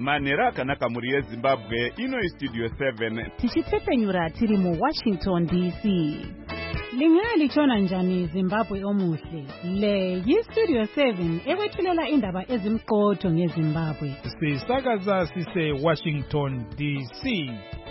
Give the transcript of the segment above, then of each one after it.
Manera akanaka muri yeZimbabwe ino Studio 7 tichitepfenyura tiri mu Washington DC. Lingalichona njani Zimbabwe omuhle? Le yiStudio 7 ekwethulela indaba ezimqotho ngeZimbabwe. Sisakaza sise Washington DC.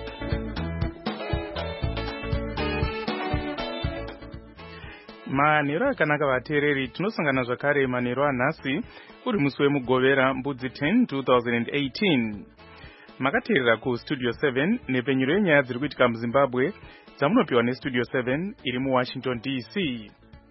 Manero akanaka vateereri, tinosangana zvakare manero anhasi uri musi wemugovera mbudzi 10 2018. Makateerera kuStudio 7 nepenyuro yenyaya dziri kuitika muZimbabwe dzamunopiwa neStudio 7 iri muWashington DC.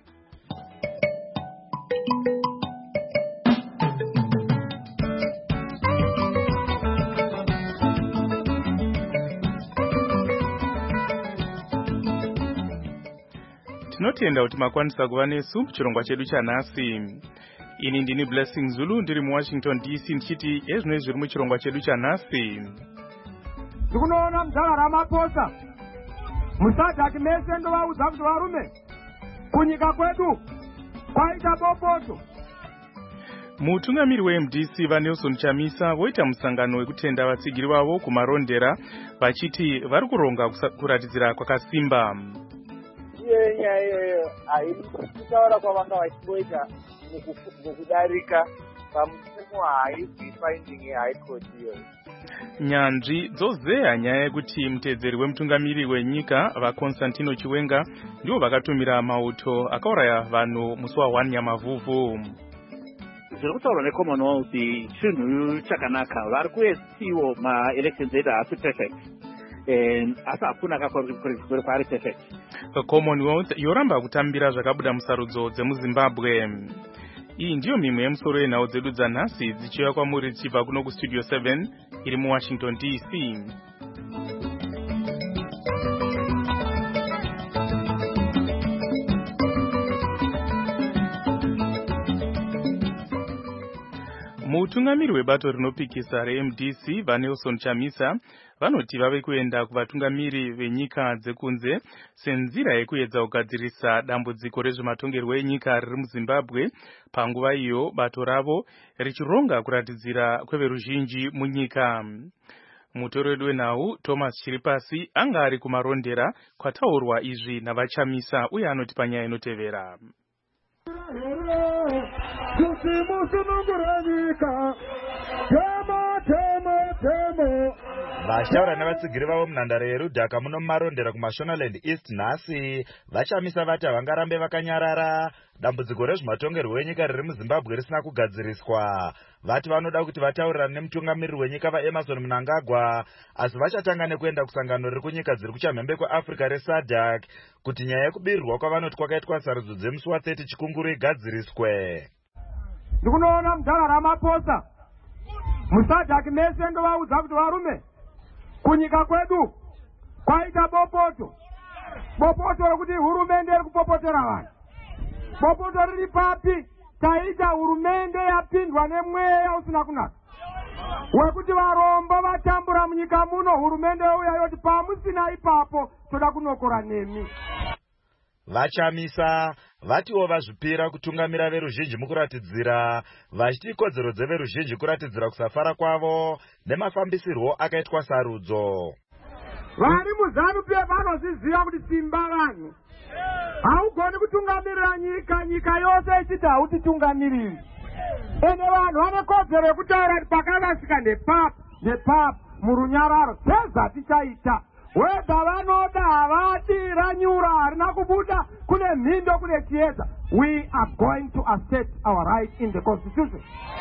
Tinotenda kuti makwanisa kuva nesu chirongwa chedu chanhasi. Ini ndini Blessing Zulu ndiri muWashington DC ndichiti ezvino zviri muchirongwa chedu chanhasi. Tikunoona mdzara Ramaphosa Musadhaki mese ndovaudza kuti varume kunyika kwedu kwaita bopoto. Mutungamiri weMDC vaNelson Chamisa voita musangano wekutenda vatsigiri vavo kumarondera vachiti vari kuronga kuratidzira kwakasimba. Iyoyo haikutaura kwavanga vachimboita mukudarika pamusemo haifinding high court iyoyo. Nyanzvi dzozeya nyaya yekuti mutedzeri wemutungamiri wenyika vaConstantino Chiwenga ndivo vakatumira mauto akauraya vanhu musi wa1 Nyamavhuvhu. Zviri kutaurwa neCommonwealth chinhu chakanaka. Vari kuesiwo ma-elections edu haasi perfect. Asi hakuna kakuri kwari perfect. Commonwealth yoramba kutambira zvakabuda musarudzo dzemuZimbabwe. Iyi ndiyo mimwe yemusoro yenhau dzedu dzanhasi dzichiuya kwamuri tichibva kuno kuStudio 7 iri muWashington DC. Mutungamiri webato rinopikisa reMDC vaNelson Chamisa vanoti vave kuenda kuvatungamiri venyika dzekunze senzira yekuedza kugadzirisa dambudziko rezvematongerwo enyika riri muZimbabwe, panguva iyo bato ravo richironga kuratidzira kweveruzhinji munyika. Mutori wedu wenhau Thomas Chiripasi anga ari kumarondera kwataurwa izvi navaChamisa uye anoti panyaya inotevera. Vashaura nevatsigiri vavo munhandare yeRudhaka muno marondera kuMashonaland East nhasi vaChamisa vati havangarambe vakanyarara dambudziko rezvematongerwo enyika riri muZimbabwe risina kugadziriswa. Vati vanoda kuti vataurirane nemutungamiriri wenyika vaEmmerson Mnangagwa, asi vachatanga nekuenda kusangano riri kunyika dziri kuchamhembe kweAfrica reSADC kuti nyaya yekubirirwa kwavanoti kwakaitwa sarudzo dzemusi wa30 chikunguru igadziriswe. Ndikunoona mdzara Ramaphosa Musadhaki mese ndovaudza kuti varume kunyika kwedu kwaita bopoto. Bopoto rokuti hurumende iri kupopotera vanhu. Bopoto riri papi? Taita hurumende yapindwa nemweya usina kunaka wekuti varombo vatambura munyika muno. Hurumende uya yoti pamusina ipapo toda kunokora nemi. VaChamisa vatiwo vazvipira kutungamira veruzhinji mukuratidzira, vachiti kodzero dzeveruzhinji kuratidzira kusafara kwavo nemafambisirwo akaitwa sarudzo. Vari muZANU-PF vanozviziva kuti simba vanhu haugoni kutungamirira nyika yose ichiti hautitungamiriri. Ende vanhu vane kodzero yekutaura kuti pakavasika ndepapu murunyararo teza tichaita. Weda vanoda havati ranyura harina kubuda kune mhindo kune chiedza. We are going to assert our right in the constitution.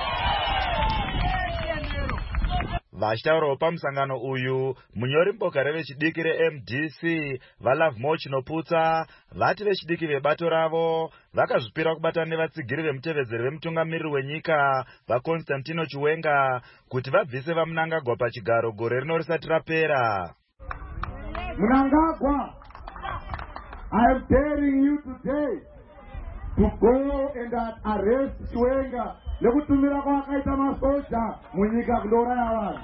Vachitaurawo pamusangano uyu munyori mboka revechidiki reMDC vaLovemore Chinoputsa vati vechidiki vebato ravo vakazvipira kubatana nevatsigiri vemutevedzeri vemutungamiriri wenyika vaConstantino Chiwenga kuti vabvise vaMnangagwa pachigaro gore rino risati rapera. Mnangagwa, I am daring you today to go and arrest Chiwenga nekutumira kwakaita masoja munyika kundouraya vanhu.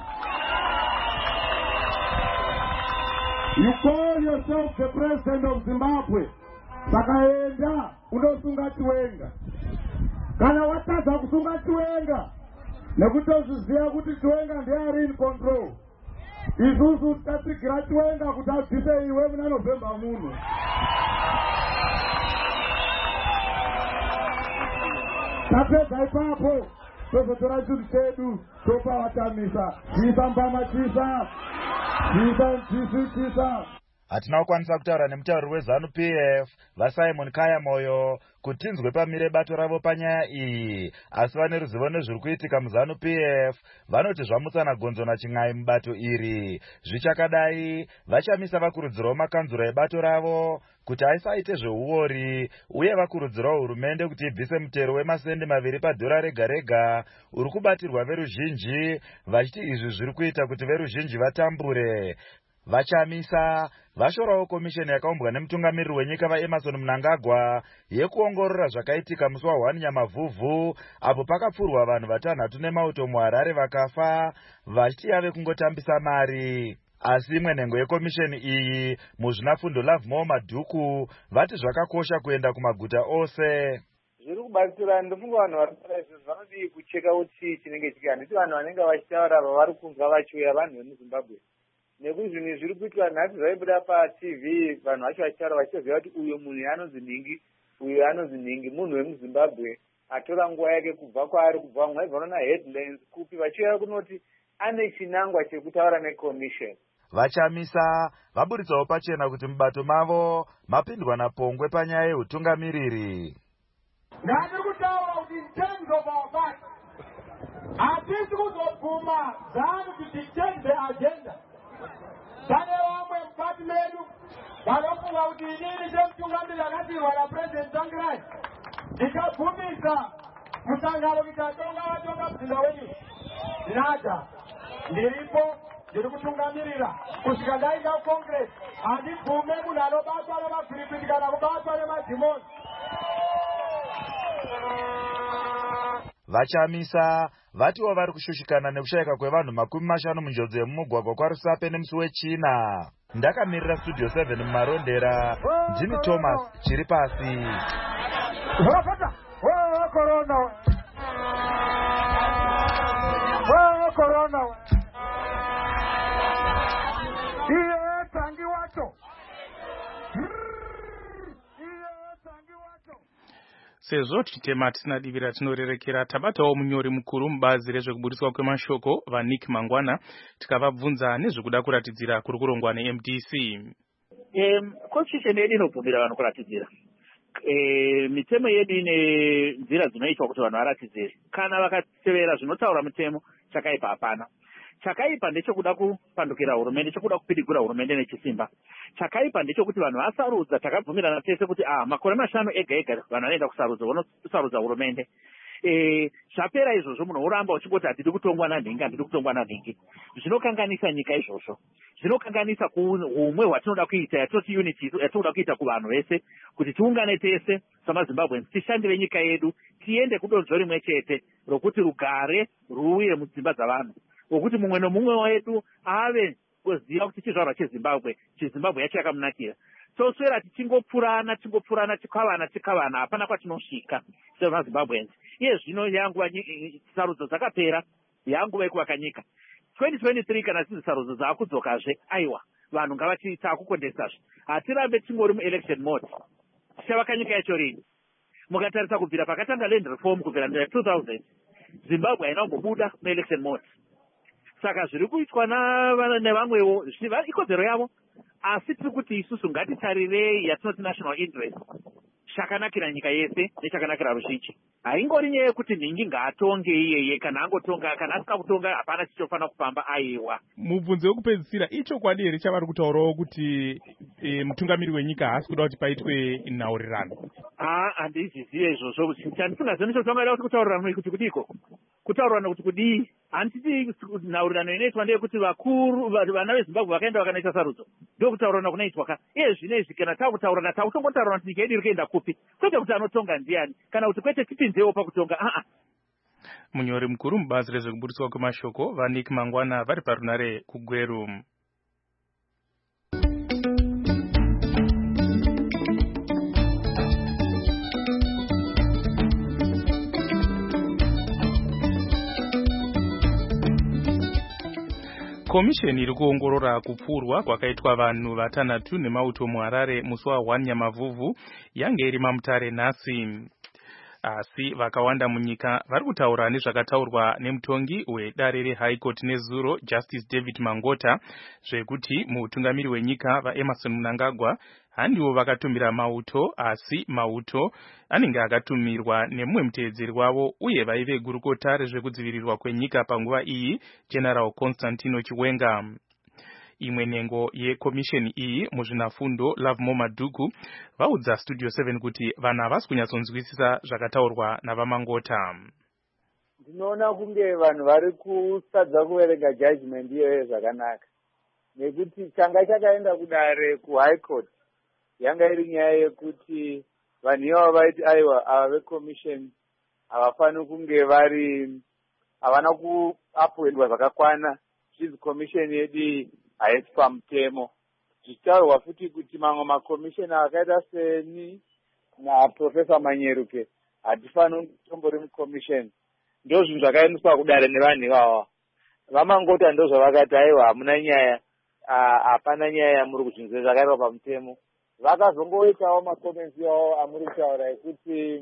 You call yourself the president of Zimbabwe. Sakaenda unosunga Chiwenga. Kana watadza kusunga Chiwenga nekutozviziva kuti Chiwenga ndiye in control. Isusu tatsigira Chiwenga kuti abvise iwe muna November muno. Tapedza ipapo tozotora chinhu chedu topa vatamisa. Chisa mbama chisa. Chisa. Hatina kukwanisa kutaura nemutauri weZANU-PF vaSimon Kayamoyo kuti tinzwe pamire bato ravo panyaya iyi, asi vane ruzivo nezviri kuitika muZANU-PF vanoti zvamutsana gonzo nachin'ai mubato iri. Zvichakadai vachamisa vakurudzirawo makanzura ebato ravo kuti aisaite zveuori, uye vakurudzirawo hurumende kuti ibvise mutero wemasendi 2 padhora rega rega uri kubatirwa veruzhinji, vachiti izvi zviri kuita kuti veruzhinji vatambure. Vachamisa vashorawo komisheni yakaumbwa nemutungamiriri wenyika vaEmmerson Mnangagwa yekuongorora zvakaitika musi wa1 Nyamavhuvhu, apo pakapfurwa vanhu 6 nemauto muHarare vakafa vachiti yave kungotambisa mari. Asi imwe nhengo yekomisheni iyi muzvinafundo Lovemore Madhuku vati zvakakosha kuenda kumaguta ose. Zviri kubatsira ndofunga vanhu vari izvi vanodi kucheka kuti chinenge chiki, handiti vanhu vanenge vachitaura vavari kunzwa vachiuya vanhu vemuZimbabwe. Nekuti zvinhu zviri kuitwa nhasi zvaibuda paTV, vanhu vacho vachitaura vachiziva kuti uyu munhu anonzi Nhingi, uyu anonzi Nhingi, munhu wemuZimbabwe atora nguva yake kubva kwaari kubva mwaibva na headlines kupi vachiuya kunoti ane chinangwa chekutaura neCommission. Vachamisa vaburitsawo pachena kuti mubato mavo mapindwa napongwe panyaya yeutungamiriri. Ndiri kutaura kuti in terms of our party, hatisi kuzobvuma ZANU kuti change the agenda. Pane vamwe mukati medu vanofunga kuti inini semutungamiriri akatirwa naPresident Tsvangirai ndichabvumisa musangano kuti vatonga mzinda wenyu. Ndinada ndiripo ndiri kutungamirira kusvika ndainda kuCongress. Handibvume munhu anobatwa nemagwirikwiti kana kubatwa nemadhimoni. Vachamisa vatiwo vari kushushikana nekushayika kwevanhu 50 munjodzi yemumugwagwa kwaRusape nemusi weChina. Ndakamirira Studio 7 mumarondera, ndini Thomas chiri pasi. Corona. Iye tangi wacho. Sezvo chitema tisina divira tinorerekera, tabatawo munyori mukuru mubazi rezvekuburiswa kwemashoko vaNick Mangwana tikavabvunza nezvekuda kuratidzira kuri kurongwa neMDC. Constitution yedu inobvumira vanhu kuratidzira. Mitemo yedu ine nzira dzinoitwa kuti vanhu varatidzire. Kana vakatevera zvinotaura mutemo, chakaipa hapana. Chakaipa ndechekuda kupandukira hurumende, chekuda kupidigura hurumende nechisimba. Chakaipa ndechekuti vanhu vasarudza, takabvumirana tese kuti makore 5 ega vanhu vanoenda kusarudza hurumende. Zvapera izvozvo munhu uramba uchingoti hatidi kutongwa naNhingi. Zvinokanganisa nyika izvozvo. Zvinokanganisa kuumwe hwatinoda kuita, yatoti unity yatinoda kuita kuvanhu vese, kuti tiungane tese samaZimbabweans tishandire nyika yedu, tiende kudonzvo rimwe chete rokuti rugare ruuye mudzimba dzavanhu. Wokuti mumwe nomumwe wedu ave kuziva kuti chizvarwa cheZimbabwe yacho yakamunakira. Toswera tichingopurana tikavana hapana kwatinosvika semaZimbabweans. Iye zvino yanguva sarudzo dzakapera, yanguva yekuvaka nyika. 2023 kana dzidzi sarudzo dzaakudzokazve, aiwa vanhu ngavati taakukondesazve. Hatirambe tingori muelection mode. Tichavaka nyika yacho rini? Mukatarisa kubvira pakatanga land reform kubvira 2000, Zimbabwe haina kumbobuda muelection mode. Saka zviri kuitwa nevamwewo ikodzero yavo, asi tiri kuti isusu ngatitarirei yatinoti national interest. Chakanakira nyika yese nechakanakira ruzhinji. Haingori nyaya yekuti Nhingi ngaatonge iyeye, kana angotonga kana asina kutonga hapana chichofana kupamba, aiwa. Mubvunzo wekupedzisira ichokwadi here chavari kutaurawo kuti mutungamiri wenyika haasi kuda kuti paitwe nhaurirano? Handizvizive izvozvo. Chandisingazoni chotonga kuti kutaurirano kuti kudiko? Kutaurirano kuti kudii? Handiti nhaurirano inoitwa ndeyekuti vakuru vana veZimbabwe vakaenda vakanaita sarudzo ndio kutaurirana kunoitwa ka. Iye zvinezvi kana takutaurana takutongotaurana kuti nyika yedu iri kuenda kupi, kwete kuti anotonga ndiani kana kuti kwete tipinzewo pakutonga. Munyori mukuru mubazi rezvekuburiswa kwemashoko vaNick Mangwana vari parunare kuGweru. komisheni iri kuongorora kupfurwa kwakaitwa vanhu vatanhatu nemauto muHarare musi wa1 Nyamavhuvhu yange iri mamutare nhasi. Asi vakawanda munyika vari kutaura nezvakataurwa nemutongi wedare reHigh Court nezuro Justice David Mangota zvekuti mutungamiri wenyika vaEmmerson Mnangagwa handiwo vakatumira mauto, asi mauto anenge akatumirwa nemumwe muteedzeri wavo uye vaive gurukota rezvekudzivirirwa kwenyika panguva iyi General Constantino Chiwenga. Imwe nhengo yekomisheni iyi muzvinafundo Lovemore Madhuku vaudza Studio 7 kuti vanhu havasi kunyatsonzwisisa zvakataurwa navaMangota. Ndinoona kunge vanhu vari kusadza kuverenga judgment iyoyo zvakanaka, nekuti changa chakaenda kudare kuHigh Court yanga iri nyaya yekuti vanhu ivavo vaiti aiwa ava vekomisheni havafani kunge havana kuappointwa zvakakwana zvinzi komisheni yedu haisi pamutemo. Zvichitaurwa futi kuti mamwe makomishena akaita seni naProfesa Manyeruke hatifaniri kutombori mukomisheni. Ndo zvinhu zvakaendeswa kudare nevanhu ivava. VaMangota ndo zvavakati aiwa hamuna nyaya, hapana nyaya muri kuzvinhu zvakaitwa pamutemo. Vakazongoitawo makomensi avo amuri kutaura ekuti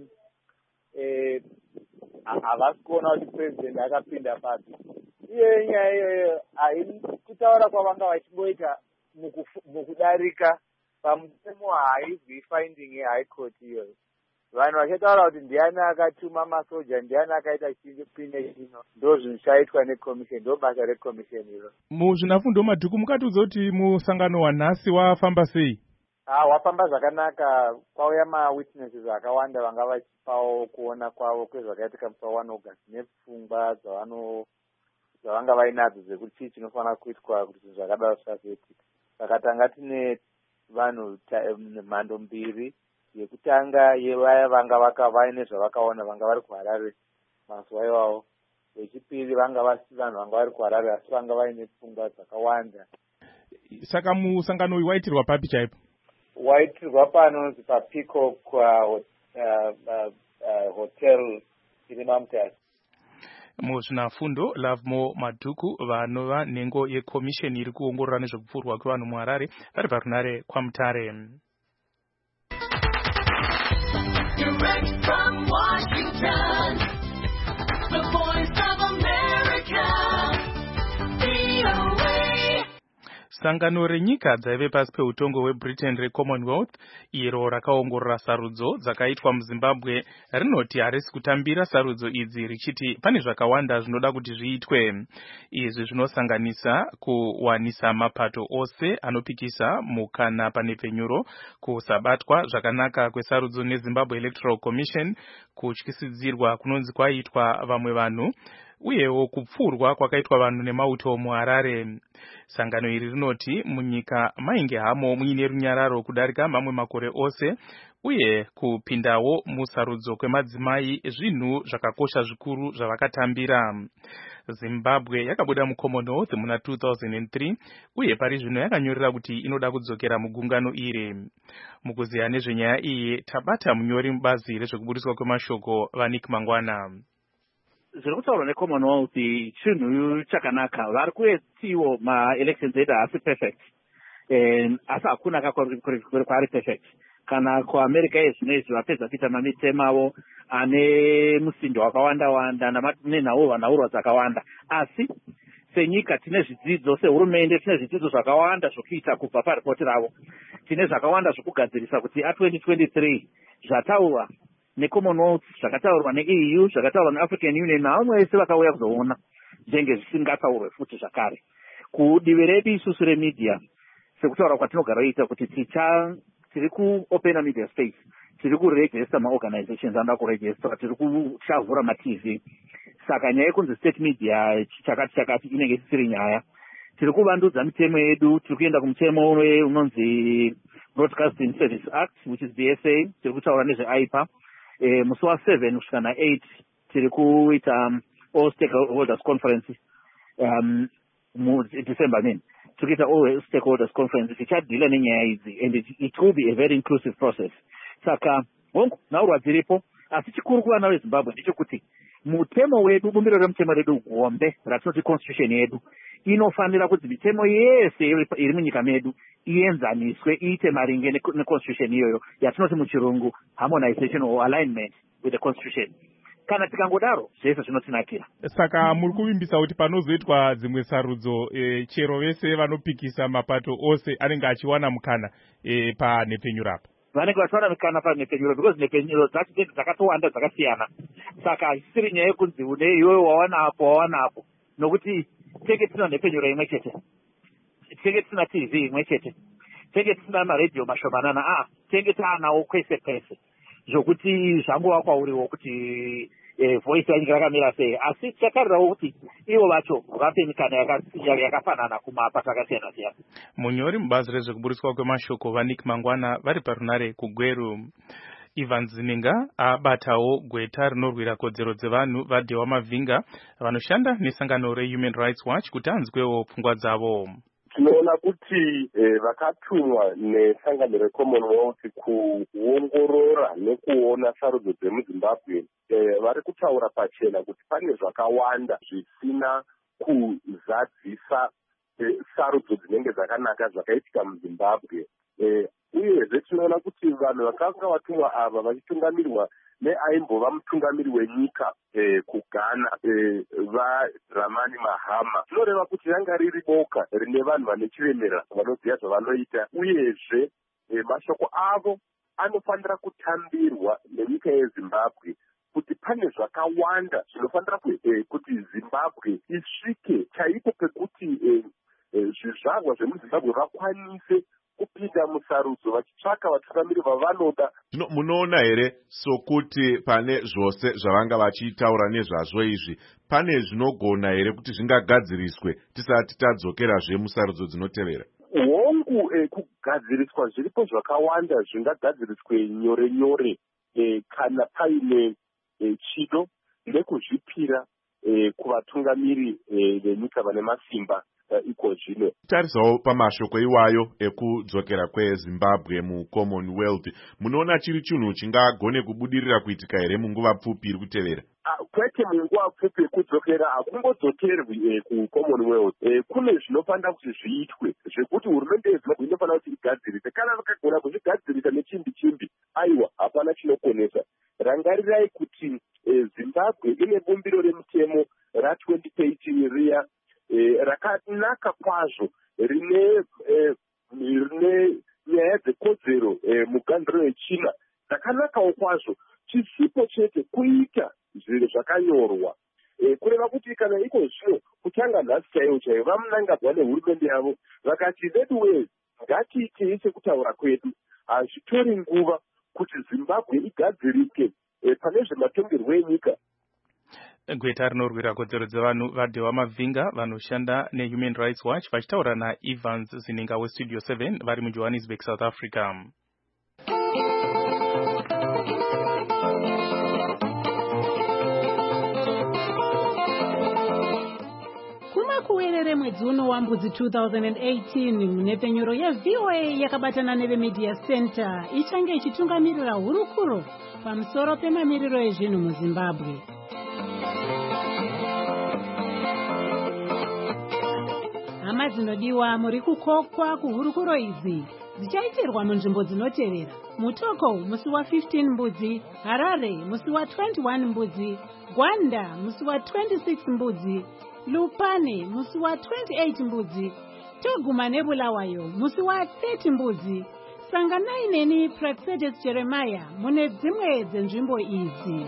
havasi kuona kuti president akapinda papi. Iyoyo nyaya iyoyo haini kutaura kwavanga vachingoita mukudarika pamutemo, haizwi finding yeHigh Court iyoyo. Vanhu vachitaura kuti ndiani akatuma masoja, ndiani akaita chipinda chino, ndo zvinhu zvaitwa nekomisheni, ndo basa rekomisheni iro. Muzvinafundo Madhuku mukatiudza kuti musangano wanhasi wafamba sei? Wafamba zvakanaka. Kwauya mawitnesses akawanda vanga vachipawo kuona kwavo kwezvakaitika musi wa1 August nepfungwa dzavanga vainadzo dzekuti chii chinofanira kuitwa kuti zvinhu zvakadaro zvisazoitika. Saka tanga tine vanhu mhando mbiri. Yekutanga yevaya vanga vaine zvavakaona vanga vari kuHarare mazuva iwawo. Yechipiri vanga vasi vanhu vanga vari kuHarare asi vanga vaine pfungwa dzakawanda. Saka musangano uyu waitirwa papi chaipo? Waitirwa panonzi paPeacock hotel iri mamutare. Muzvinafundo Lovemore Madhuku vanova nhengo yekomisheni iri kuongorora nezvekupfurwa kwevanhu muHarare vari parunare kwaMutare. Direct from Washington, the voice of America, VOA. Sangano renyika dzaive pasi peutongo hweBritain reCommonwealth iro rakaongorora sarudzo dzakaitwa muZimbabwe rinoti harisi kutambira sarudzo idzi richiti pane zvakawanda zvinoda kuti zviitwe. Izvi zvinosanganisa kuwanisa mapato ose anopikisa mukana pane penyuro, kusabatwa zvakanaka kwesarudzo neZimbabwe Electoral Commission, kutyisidzirwa kunonzi kwaitwa vamwe vanhu, uyewo kupfurwa kwakaitwa vanhu nemauto muHarare. Sangano iri rinoti munyika mainge hamo muine runyararo kudarika mamwe makore ose, uye kupindawo musarudzo kwemadzimai zvinhu zvakakosha zvikuru zvavakatambira. Zimbabwe yakabuda muCommonwealth muna 2003 uye pari zvino yakanyorera kuti inoda kudzokera mugungano iri. Mukuziya nezvenyaya iyi tabata munyori mubazi rezvekubudiswa kwemashoko vaNick Mangwana. Zviri kutaurwa neCommonwealth chinhu chakanaka. Vari kuetiwo maelections edu haasi perfect, asi hakuna kwari perfect. Kana kuAmerica yezvino izvi vapedza kuita mamitemo avo ane musindo wakawanda-wanda nenhaurwa dzakawanda, asi senyika tine zvidzidzo, sehurumende tine zvidzidzo zvakawanda zvokuita kubva paripoti ravo. Tine zvakawanda zvokugadzirisa kuti a2023 zvataurwa neCommonwealth, zvakataurwa neEU, zvakataurwa neAfrican Union navamwe vese vakauya kuzoona zvenge zvisingataurwe futi zvakare. Kudivi redu isusu remedia, sekutaura kwatinogara kuita kuti tiri kuopena media space, tiri kuregister maorganizations anoda kuregister, tiri kuchavhura maTV. Saka nyaya yekunzi state media chakati inenge isiri nyaya. Tiri kuvandudza mitemo yedu, tiri kuenda kumutemo unonzi Broadcasting Service Act, which is BSA, tiri kutaura nezveAIPA. Musi wa7 kusvika na8 tiri kuita all stakeholders conference December tiri kuita all stakeholders conference tichadhila nenyaya idzi, and it will be a very inclusive process. Saka nhaurwa dziripo, asi chikuru kuvana veZimbabwe ndechekuti mutemo wedu, bumbiro remutemo redu gombe ratinoti constitution yedu inofanira kuti mitemo yese iri munyika medu ienzaniswe iite maringe neconstitution iyoyo yatinoti muchirungu harmonization or alignment with the constitution. Kana tikangodaro zvese zvinotinakira. Saka muri kuvimbisa kuti panozoitwa dzimwe sarudzo chero vese vanopikisa mapato ose anenge achiwana mukana panhepenyuro apa. Vanenge vachiwana mukana panhepenyuro because nhepenyuro dzacho dzakatowanda dzakasiyana. Saka haisiri nyaya yekunzi une iwewe wawana apo nokuti tenge tina nhepenyuro imwe chete, tenge tina TV imwe chete, tenge tina maredhiyo mashomanana, tenge taanawo kwese kwese zvokuti zvangova kwauriwo kuti voice yanyika yakamira sei, asi chakarirawo kuti ivo vacho vape mikana yakafanana kumapato akasiyana siyana. Munyori mubazi rezvekuburiswa kwemashoko vaNick Mangwana vari parunare kuGweru. Ivan Zininga abatawo gweta rinorwira kodzero dzevanhu vaDhewa Mavhinga vanoshanda nesangano reHuman Rights Watch kuti anzwewo pfungwa dzavo. Tinoona kuti vakatumwa nesangano reCommonwealth kuongorora nekuona sarudzo dzemuZimbabwe vari kutaura pachena kuti pane zvakawanda zvisina kuzadzisa sarudzo dzinenge dzakanaka zvakaitika muZimbabwe. Uyezve tinoona kuti vanhu vakanga vatumwa ava vachitungamirirwa neaimbova mutungamiri wenyika kuGhana vaDramani Mahama. Tinoreva kuti ranga riri boka rine vanhu vane chiremera vanoziva zvavanoita, uyezve mashoko avo anofanira kutambirwa nenyika yeZimbabwe kuti pane zvakawanda zvinofanira kuti Zimbabwe isvike chaipo pekuti zvizvarwa zvemuZimbabwe vakwanise kupinda musarudzo vachitsvaka vatungamiri vavanoda. Munoona here sokuti pane zvose zvavanga vachitaura nezvazvo izvi pane zvinogona here kuti zvingagadziriswe tisati tadzokerazve musarudzo dzinotevera? Hongu kugadziriswa zviripo zvakawanda zvingagadziriswe nyore nyore kana paine chido nekuzvipira kuvatungamiri venyika vane masimba iko zvino. Tarisawo pamashoko iwayo ekudzokera kweZimbabwe muCommonwealth, munoona chiri chinhu chingagone kubudirira kuitika here munguva pfupi iri kutevera? Kwete munguva pfupi yekudzokera hakungodzokerwi kuCommonwealth. Kune zvinofanira kuti zviitwe zvekuti hurumende yeZimbabwe inofanira kuti igadzirise. Kana vakagona kuzvigadzirisa nechimbi aiwa hapana chinokonesa. Rangarirai kuti Zimbabwe ine bumbiro remutemo ra2013 riya rakanaka kwazvo rine nyaya dzekodzero mugandiro yechina dzakanakawo kwazvo, chisipo chete kuita zviro zvakanyorwa. Kureva kuti kana iko zvino kutanga nhasi chaivo vamunangadzwa nehurumende yavo vakati let's ngatiitei sekutaura kwedu, hazvitori nguva kuti Zimbabwe igadzirike pane zvematongerwo enyika. Gweta rinorwira kodzero dzevanhu vaDhewa Mavhinga vanoshanda neHuman Rights Watch vachitaura naEvans Zininga weStudio 7 vari muJohannesburg, South Africa. Kumakuwerere mwedzi uno wambudzi 2018 munhepenyuro yeVOA yakabatana neveMedia Center ichange ichitungamirira hurukuro pamusoro pemamiriro ezvinhu muZimbabwe. Hama dzinodiwa, muri kukokwa kuhurukuro idzi dzichaitirwa munzvimbo dzinotevera: Mutoko musi wa15 mbudzi, Harare musi wa21 mbudzi, Gwanda musi wa26 mbudzi, Lupane musi wa28 mbudzi, toguma neBulawayo musi wa30 mbudzi. Sanganai neni Praxedes Jeremiah mune dzimwe dzenzvimbo idzi.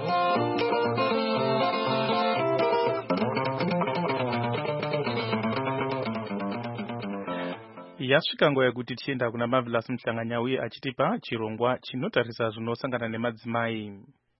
Yasvika nguva yekuti tienda kuna Marvelous Mhlanganyauye achitipa chirongwa chinotarisa zvinosangana nemadzimai.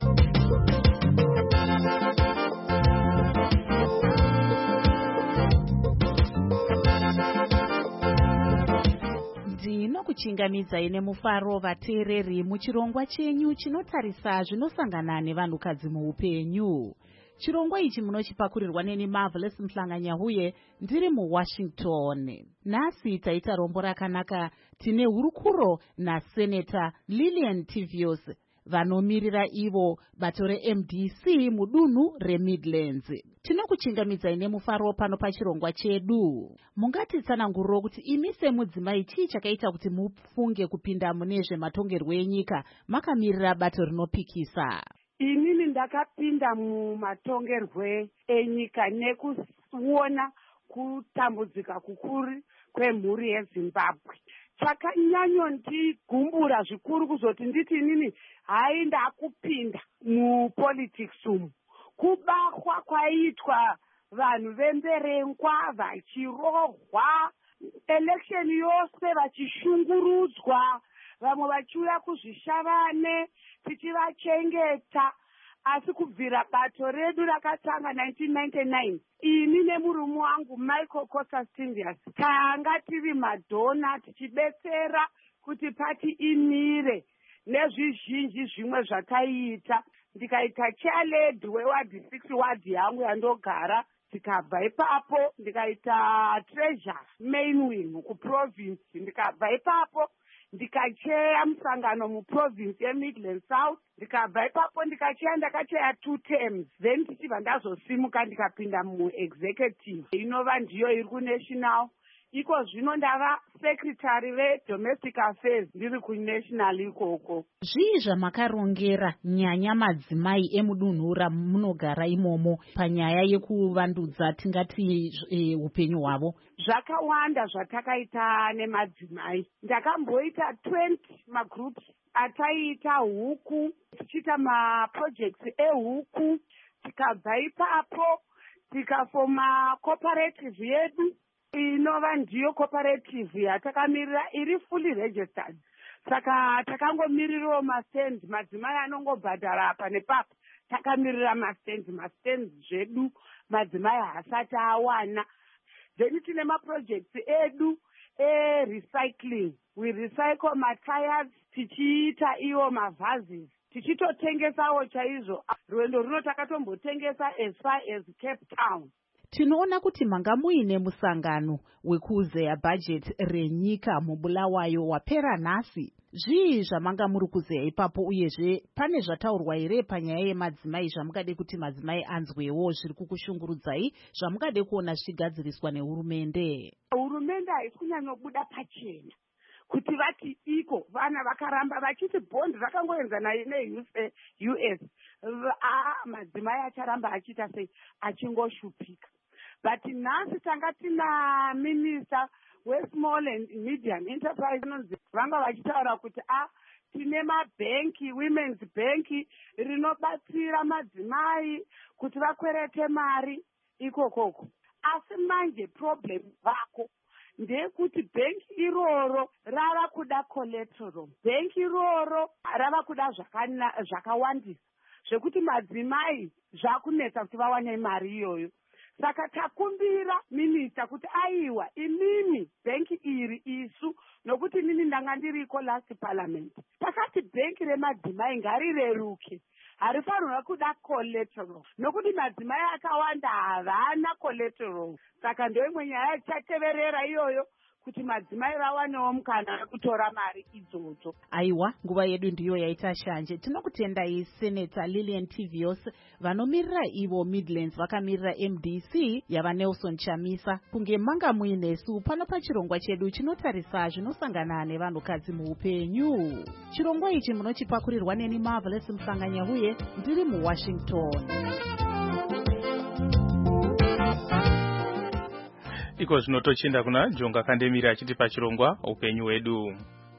Ndinokuchingamidzai nemufaro vateereri muchirongwa chenyu chinotarisa zvinosangana nevanhukadzi muupenyu. Chirongwa ichi munochipakurirwa neni Marvelous Mhlanganyauye ndiri muWashington. Nhasi taita rombo rakanaka, tine hurukuro naSeneta Lillian Tivius vanomirira ivo bato reMDC mudunhu reMidlands. Tinokuchingamidzai nemufaro pano pachirongwa chedu. Mungatitsananguriro kuti imi semudzimai chii chakaita kuti mufunge kupinda mune zvematongerwo enyika makamirira bato rinopikisa? Inini ndakapinda mumatongerwo enyika nekuona kutambudzika kukuru kwemhuri yeZimbabwe. Chakanyanyondigumbura zvikuru kuzoti nditi inini hai ndakupinda mupolitics umu. Kubahwa kwaitwa vanhu vemberengwa vachirohwa, election yose vachishungurudzwa, vamwe vachiuya kuzvishavane tichivachengeta. Asi kubvira bato redu rakatanga 1999, ini nemurume wangu Michael Kosastindius tanga tiri madhona tichibetsera kuti pati imire nezvizhinji zvimwe zvakaita. Ndikaita chairlady weward 6 ward yangu yandogara. Ndikabva ipapo ndikaita treasurer main wing kuprovince. Ndikabva ipapo ndikacheya musangano muprovince yeMidland South. Ndikabva ipapo ndakacheya 2 terms. Then tichibva ndazosimuka ndikapinda muexecutive inova ndiyo iri kunational. Iko zvino ndava secretary vedomestic affairs ndiri kunational ikoko. Zvii zvamakarongera nyanya madzimai emudunhu ramunogara imomo panyaya yekuvandudza tingati upenyu hwavo? Zvakawanda zvatakaita nemadzimai. Ndakamboita 20 magroups ataita huku, tichiita maprojects ehuku. Tikabva ipapo tikafoma cooperative yedu inova ndiyo cooperative yatakamirira iri fully registered. Saka takangomirirawo mastands, madzimai anongobhadhara apa nepapa. Takamirira mastands zvedu madzimai hasati awana. Then tine maprojects edu recycling. We recycle matires tichiita iwo mavases. Tichitotengesawo chaizvo. Rwendo runo takatombotengesa as far as Cape Town. Tinoona kuti manga muine musangano wekuzeya bhajet renyika mubulawayo wapera nhasi. Zvii zvamanga muri kuzeya ipapo, uyezve pane zvataurwa here panyaya yemadzimai zvamungade kuti madzimai anzwewo zviri kukushungurudzai zvamungade kuona zvichigadziriswa nehurumende? Hurumende haisi kunyanyobuda pachena kuti vati iko vana vakaramba vachiti bond rakangoenzana neUS. Madzimai acharamba achiita sei achingoshupika. But nhasi tanga tina minister weSmall and Medium Enterprise vanga vachitaura kuti tine mabhenki, women's bank rinobatsira madzimai kuti vakwerete mari ikokoko. Asi manje problem vako ndekuti bhenki iroro rava kuda collateral. Bhenki iroro rava kuda zvakawandisa zvekuti madzimai zvakunetsa kuti vawane mari iyoyo. Saka takumbira minista kuti aiwa inini bhenki iri isu, nokuti inini ndanga ndiriko last parliament. Takati bhenki remadzimai ngarireruke, harifanirwa kuda collateral nokuti madzimai akawanda havana collateral. Saka ndoimwe nyaya chateverera iyoyo kuti madzimai vawanewo mukana wekutora mari idzodzo. Aiwa, nguva yedu ndiyo yaita shanje. Tinokutendai Senator Lillian Tivios. Vanomirira ivo Midlands vakamirira MDC yava Nelson Chamisa. Kunge manga muinesu pano pachirongwa chedu chinotarisa zvinosangana nevanhukadzi muupenyu. Chirongwa ichi munochipakurirwa neni Marvelous Msanganyahuye, ndiri muWashington. Iko zvinotochinda kuna Jonga Kandemira achiti pachirongwa upenyu hwedu.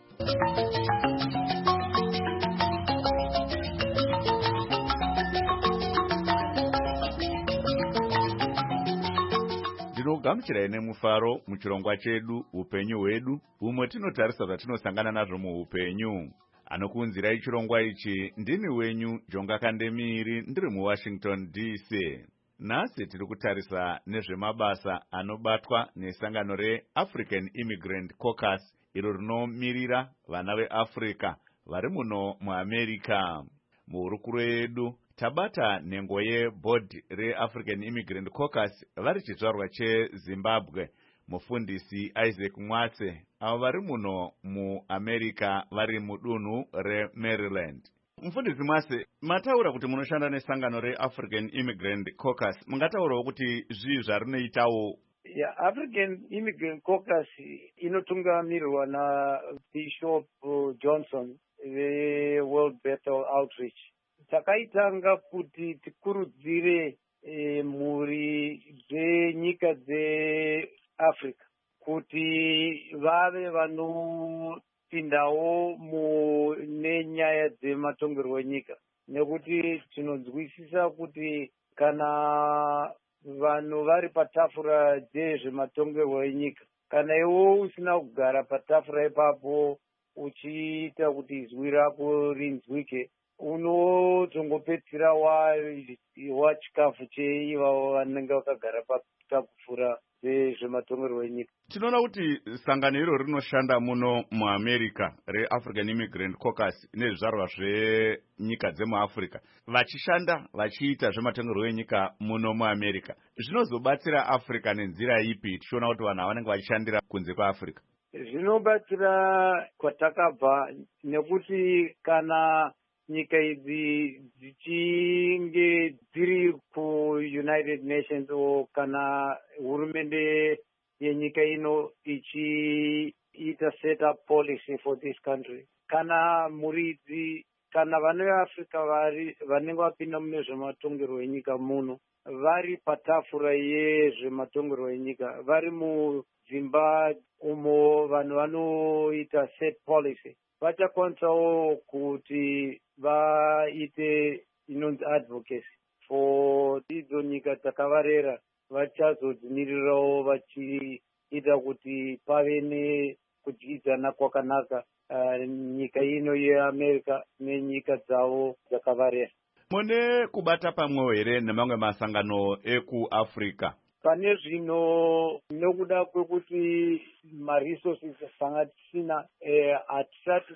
Ndinogamuchirai nemufaro muchirongwa chedu upenyu hwedu, umwe tinotarisa zvatinosangana nazvo muupenyu. Anokuunzirai chirongwa ichi ndini wenyu Jonga Kandemiri, ndiri muWashington DC. Nhasi tiri kutarisa nezvemabasa anobatwa nesangano reAfrican Immigrant Caucus, iro rinomirira vana veAfrica vari muno muAmerica. Muhurukuro yedu tabata nhengo yeboard reAfrican Immigrant Caucus vari chizvarwa cheZimbabwe, mufundisi Isaac Mwatse, avo vari muno muAmerica vari mudunhu reMaryland. Mufundisi Mwase, mataura kuti munoshanda nesangano reAfrican Immigrant Caucus. Mungataurawo kuti zvii zvarinoitawo? African Immigrant Caucus inotungamirirwa naBishop Johnson veWorld Bethel Outreach. Takaitanga kuti tikurudzire mhuri dzenyika dzeAfrica kuti vave vanopindawo mune nyaya dzematongerwo enyika, nekuti tinonzwisisa kuti kana vanhu vari patafura dzezvematongerwo enyika, kana iwo usina kugara patafura ipapo uchiita kuti izwi rako rinzwike, unotongopedzisira wachikafu cheivavo vanenge vakagara patafura dzezvematongerwo enyika. Tinoona kuti sangano iro rinoshanda muno muAmerica reAfrican Immigrant Caucus nezvizvarwa zvenyika dzemuAfrica vachishanda vachiita zvematongerwo enyika muno muAmerica. Zvinozobatsira Africa nenzira ipi tichiona kuti vanhu vanenge vachishandira kunze kwaAfrica? Zvinobatsira kwatakabva, nekuti kana nyika idzi dzichinge dziri kuUnited Nations kana hurumende yenyika ino ichiita set up policy for this country, kana muridzi kana vana veAfrica vanenge vapinda mune zvematongerwo enyika muno vari patafura yezvematongerwo enyika, vari mudzimba umo vanhu vanoita set policy, vachakwanisawo kuti vaite inonzi advocacy for idzo nyika dzakavarera. Vachazodzimiririrawo vachiita kuti pave nekudyidzana kwakanaka nyika ino yeAmerica nenyika dzavo dzakavarera. Mune kubata pamwewo here nemamwe masangano ekuAfrica? Pane zvino nokuda kwekuti maresources tanga tisina, hatisati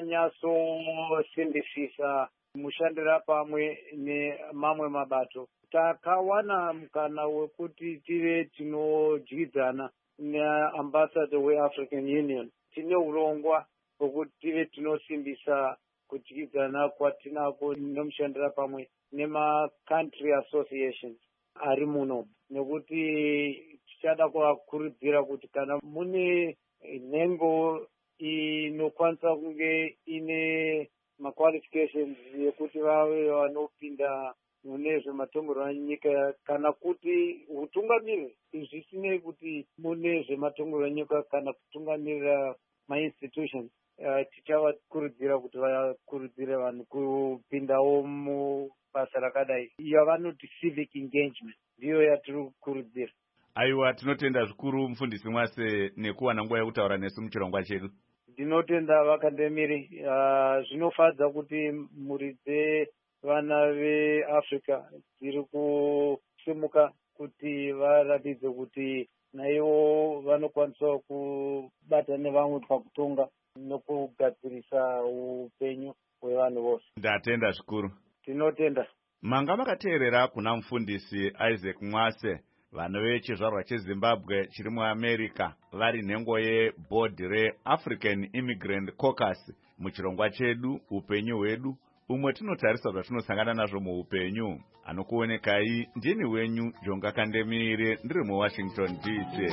tanyatsosimbisisa mushandira pamwe nemamwe mabato. Takawana mukana wekuti tive tinodyidzana neambassador weAfrican Union. Tine urongwa hwekuti tive tinosimbisa kudyidzana kwatinako nomushandira pamwe nema-country associations ari muno, nekuti tichada kuvakurudzira kuti kana mune nhengo inokwanisa kunge ine maqualifications yekuti vave vanopinda mune zvematongerwo enyika, kana kuti utungamiriri zvisinei kuti mune zvematongerwo enyika kana kutungamirira mainstitutions, tichavakurudzira kuti vakurudzire vanhu kupindawo mubasa rakadai yavanoti civic engagement, ndiyo yatiri kukurudzira. Aiwa, tinotenda zvikuru Mufundisi Mwase nekuwana nguva yekutaura nesu muchirongwa chedu. Ndinotenda vakandemiri. Zvinofadza kuti mhuri dzevana veAfrica dziri kusimuka kuti varatidze kuti naivo vanokwanisa kubata nevamwe pakutonga nokugadzirisa upenyu hwevanhu vose. Ndatenda zvikuru. Tinotenda. Manga makateerera kuna Mufundisi Isaac Mwase, vanhu vechizvarwa cheZimbabwe chiri muAmerica, vari nhengo yebhodhi reAfrican Immigrant Caucus muchirongwa chedu upenyu hwedu, umwe tinotarisa zvatinosangana nazvo muupenyu. Anokuonekai ndini wenyu Jonga Kandemire, ndiri muWashington DC.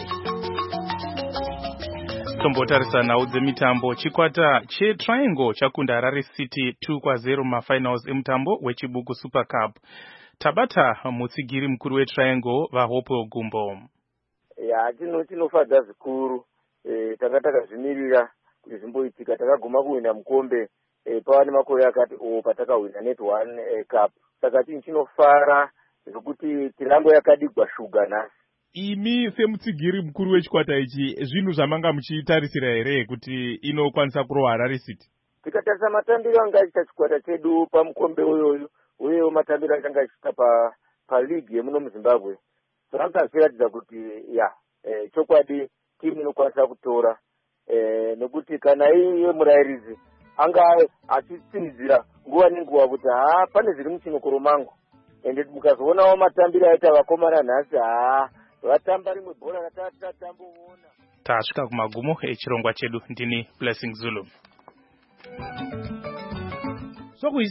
Tombotarisa nhau dzemitambo. Chikwata cheTriangle chakunda Harare City 2-0 mafinals emutambo wechibuku Super Cup. Tabata mutsigiri mukuru weTriangle vaHope Gumbo. Tinofadza zvikuru. Tanga takazvimirira kuti zvimboitika, takaguma kuwina mukombe pava nemakore akati patakawina Net1 Cup. Saka tinofara zvekuti tirambo yakadigwa shuga nhasi. Imi semutsigiri mukuru wechikwata ichi, zvinhu zvamanga muchitarisira here kuti inokwanisa kurohwa Harare City? Tikatarisa matambiro anga achiita chikwata chedu pamukombe uyoyo, uyewo matambiro achanga achiita paligi yemuno muZimbabwe, zvanga zvichiratidza kuti chokwadi timu inokwanisa kutora, nekuti kana iye murairidzi anga achitsinidzira nguva nenguva kuti pane zviri muchinokoro mangu, ende mukazoonawo matambiro aita vakomana nhasi vatamba rimwe bhora ratatamboona. Tasvika kumagumo echirongwa chedu. Ndini Blessing Zulu.